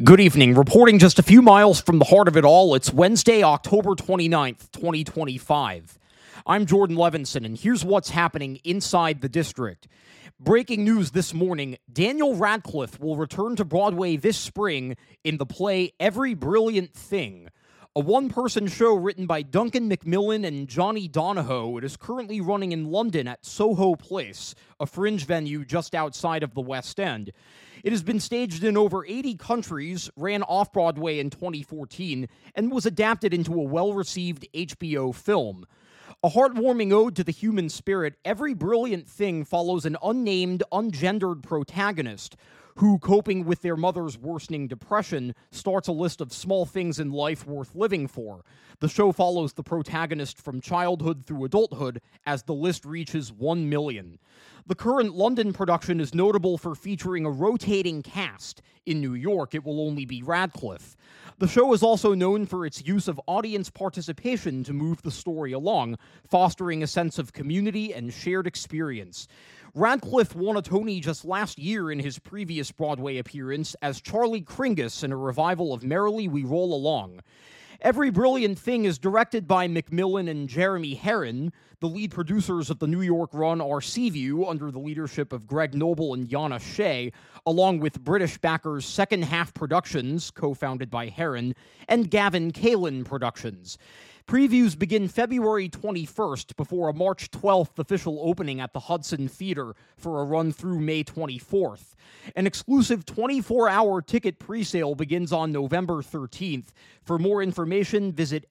Good evening. Reporting just a few miles from the heart of it all, it's Wednesday, October 29th, 2025. I'm Jordan Levinson, and here's what's happening inside the district. Breaking news this morning, Daniel Radcliffe will return to Broadway this spring in the play Every Brilliant Thing. A one-person show written by Duncan Macmillan and Johnny Donahoe. It is currently running in London at Soho Place, a fringe venue just outside of the West End. It has been staged in over 80 countries, ran off-Broadway in 2014, and was adapted into a well-received HBO film. A heartwarming ode to the human spirit, Every Brilliant Thing follows an unnamed, ungendered protagonist who, coping with their mother's worsening depression, starts a list of small things in life worth living for. The show follows the protagonist from childhood through adulthood as the list reaches 1 million. The current London production is notable for featuring a rotating cast. In New York, it will only be Radcliffe. The show is also known for its use of audience participation to move the story along, fostering a sense of community and shared experience. Radcliffe won a Tony just last year in his previous Broadway appearance as Charlie Kringus in a revival of Merrily We Roll Along. Every Brilliant Thing is directed by Macmillan and Jeremy Herrin. The lead producers of the New York run are Seaview, under the leadership of Greg Noble and Yana Shea, along with British backers Second Half Productions, co-founded by Herrin, and Gavin Kalin Productions. Previews begin February 21st before a March 12th official opening at the Hudson Theater for a run through May 24th. An exclusive 24-hour ticket presale begins on November 13th. For more information, visit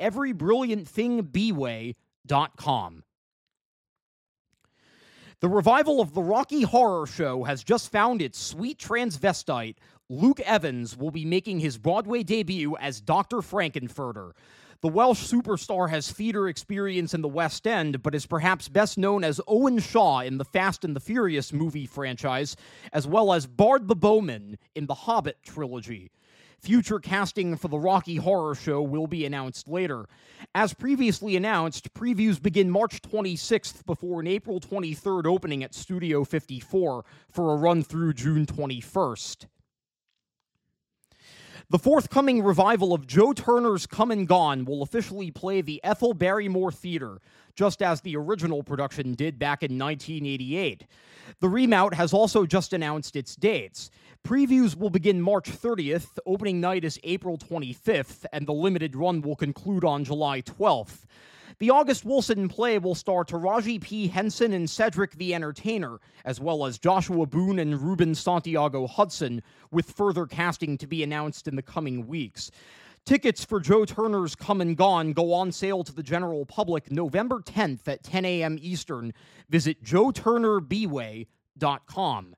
everybrilliantthingbway.com. The revival of the Rocky Horror Show has just found its sweet transvestite. Luke Evans will be making his Broadway debut as Dr. Frankenfurter. The Welsh superstar has theater experience in the West End, but is perhaps best known as Owen Shaw in the Fast and the Furious movie franchise, as well as Bard the Bowman in the Hobbit trilogy. Future casting for the Rocky Horror Show will be announced later. As previously announced, previews begin March 26th before an April 23rd opening at Studio 54 for a run through June 21st. The forthcoming revival of Joe Turner's Come and Gone will officially play the Ethel Barrymore Theater, just as the original production did back in 1988. The remount has also just announced its dates. Previews will begin March 30th, opening night is April 25th, and the limited run will conclude on July 12th. The August Wilson play will star Taraji P. Henson and Cedric the Entertainer, as well as Joshua Boone and Ruben Santiago Hudson, with further casting to be announced in the coming weeks. Tickets for Joe Turner's Come and Gone go on sale to the general public November 10th at 10 a.m. Eastern. Visit joeturnerbway.com.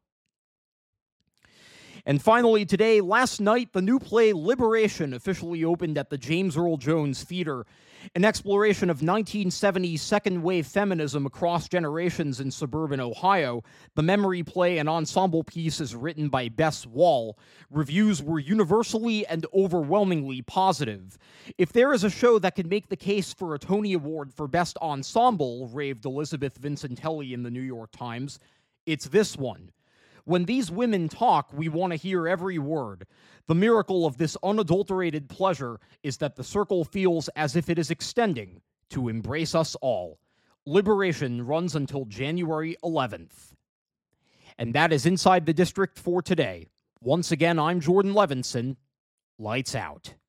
And finally today, last night, the new play Liberation officially opened at the James Earl Jones Theater. An exploration of 1970s second-wave feminism across generations in suburban Ohio, the memory play and ensemble piece is written by Bess Wall. Reviews were universally and overwhelmingly positive. If there is a show that can make the case for a Tony Award for Best Ensemble, raved Elizabeth Vincentelli in the New York Times, it's this one. When these women talk, we want to hear every word. The miracle of this unadulterated pleasure is that the circle feels as if it is extending to embrace us all. Liberation runs until January 11th. And that is Inside the District for today. Once again, I'm Jordan Levinson. Lights out.